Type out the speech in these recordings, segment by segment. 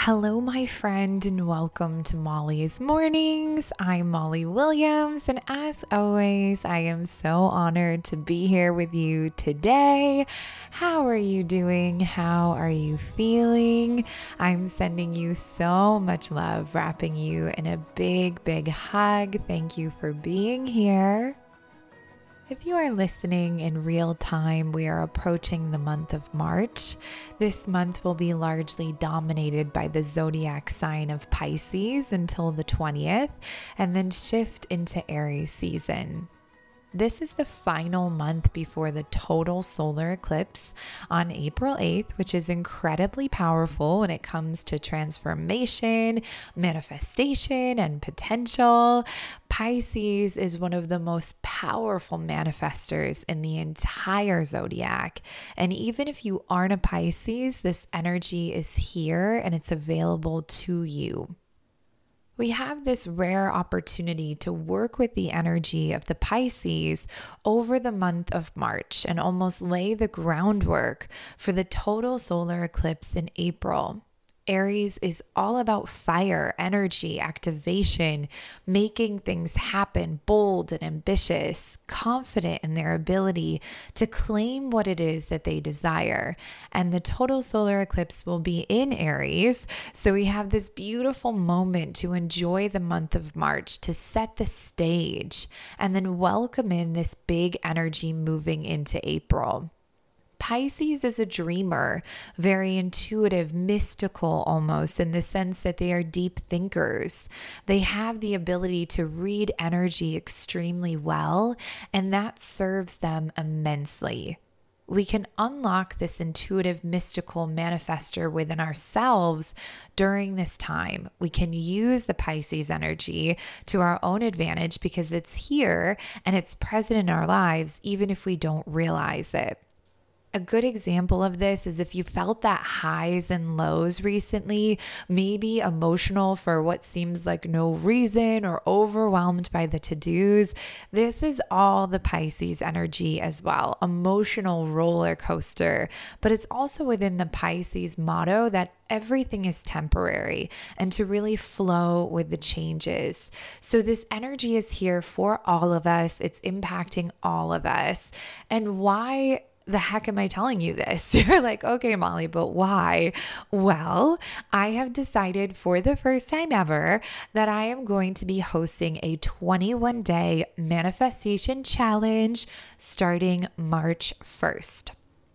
Hello, my friend, and welcome to Molly's Mornings. I'm Molly Williams, and as always, I am so honored to be here with you today. How are you doing? How are you feeling? I'm sending you so much love, wrapping you in a big, big hug. Thank you for being here. If you are listening in real time, we are approaching the month of March. This month will be largely dominated by the zodiac sign of Pisces until the 20th, and then shift into Aries season. This is the final month before the total solar eclipse on April 8th, which is incredibly powerful when it comes to transformation, manifestation, and potential. Pisces is one of the most powerful manifestors in the entire zodiac. And even if you aren't a Pisces, this energy is here and it's available to you. We have this rare opportunity to work with the energy of the Pisces over the month of March and almost lay the groundwork for the total solar eclipse in April. Aries is all about fire, energy, activation, making things happen, bold and ambitious, confident in their ability to claim what it is that they desire. And the total solar eclipse will be in Aries. So we have this beautiful moment to enjoy the month of March, to set the stage, and then welcome in this big energy moving into April. Pisces is a dreamer, very intuitive, mystical almost, in the sense that they are deep thinkers. They have the ability to read energy extremely well, and that serves them immensely. We can unlock this intuitive, mystical manifestor within ourselves during this time. We can use the Pisces energy to our own advantage because it's here and it's present in our lives, even if we don't realize it. A good example of this is if you felt that highs and lows recently, maybe emotional for what seems like no reason or overwhelmed by the to-dos. This is all the Pisces energy as well, emotional roller coaster. But it's also within the Pisces motto that everything is temporary and to really flow with the changes. So this energy is here for all of us. It's impacting all of us. And why the heck am I telling you this? You're like, okay, Molly, but why? Well, I have decided for the first time ever that I am going to be hosting a 21-day manifestation challenge starting March 1st.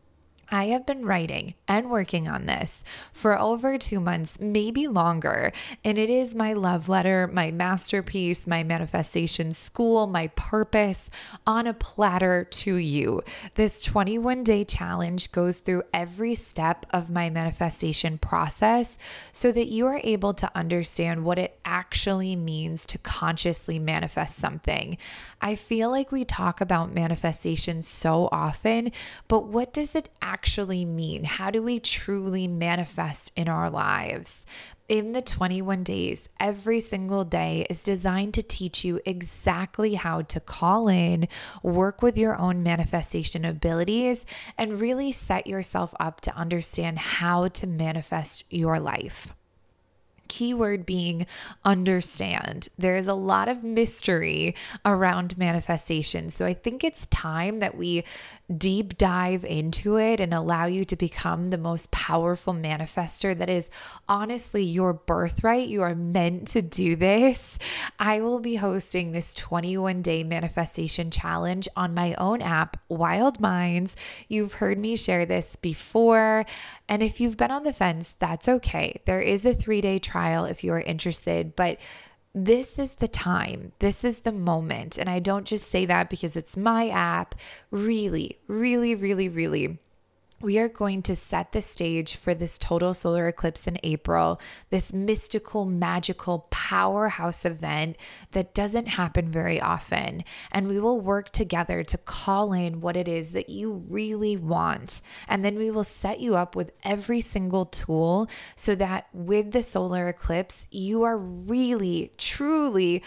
I have been writing and working on this for over 2 months, maybe longer, and it is my love letter, my masterpiece, my manifestation school, my purpose on a platter to you. This 21-day challenge goes through every step of my manifestation process so that you are able to understand what it actually means to consciously manifest something. I feel like we talk about manifestation so often, but what does it actually mean? How do we truly manifest in our lives? In the 21 days, every single day is designed to teach you exactly how to call in, work with your own manifestation abilities, and really set yourself up to understand how to manifest your life. Keyword being understand. There is a lot of mystery around manifestation. So I think it's time that we deep dive into it and allow you to become the most powerful manifester that is honestly your birthright. You are meant to do this. I will be hosting this 21-day manifestation challenge on my own app, Wild Minds. You've heard me share this before. And if you've been on the fence, that's okay. There is a 3-day trial if you are interested, but this is the time. This is the moment. And I don't just say that because it's my app. Really, really, really, really. We are going to set the stage for this total solar eclipse in April, this mystical, magical powerhouse event that doesn't happen very often. And we will work together to call in what it is that you really want. And then we will set you up with every single tool so that with the solar eclipse, you are really, truly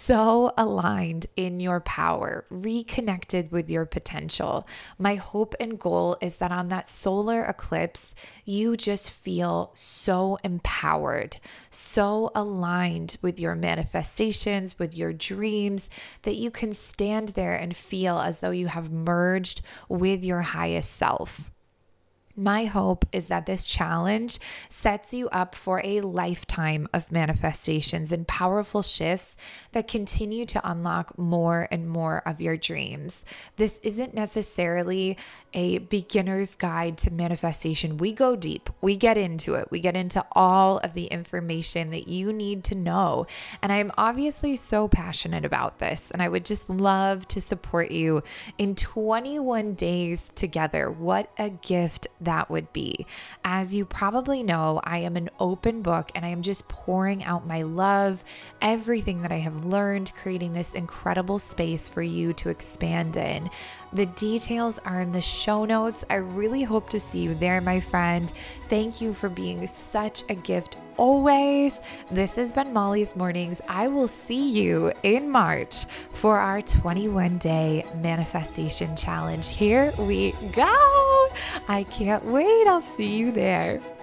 so aligned in your power, reconnected with your potential. My hope and goal is that on that that solar eclipse, you just feel so empowered, so aligned with your manifestations, with your dreams, that you can stand there and feel as though you have merged with your highest self. My hope is that this challenge sets you up for a lifetime of manifestations and powerful shifts that continue to unlock more and more of your dreams. This isn't necessarily a beginner's guide to manifestation. We go deep, we get into it, we get into all of the information that you need to know. And I'm obviously so passionate about this, and I would just love to support you in 21 days together. What a gift that would be. As you probably know, I am an open book and I am just pouring out my love, everything that I have learned, creating this incredible space for you to expand in. The details are in the show notes. I really hope to see you there, my friend. Thank you for being such a gift always. This has been Molly's Mornings. I will see you in March for our 21-day manifestation challenge. Here we go. I can't wait. I'll see you there.